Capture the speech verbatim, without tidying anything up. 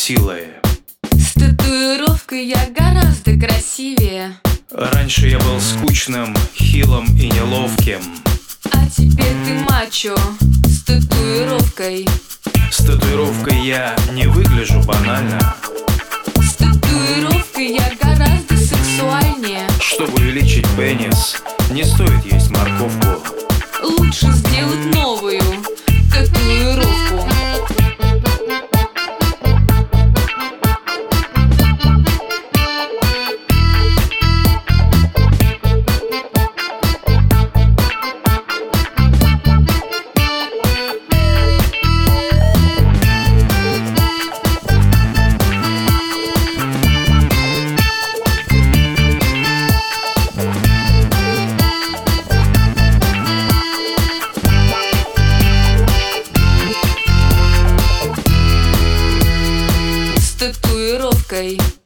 силы. С татуировкой я гораздо красивее. Раньше я был скучным, хилым и неловким. А теперь ты мачо с татуировкой. С татуировкой я не выгляжу банально. С татуировкой я гораздо сексуальнее. Чтобы увеличить пенис, не стоит есть морковку. Лучше сделать новую татуировку. С татуировкой.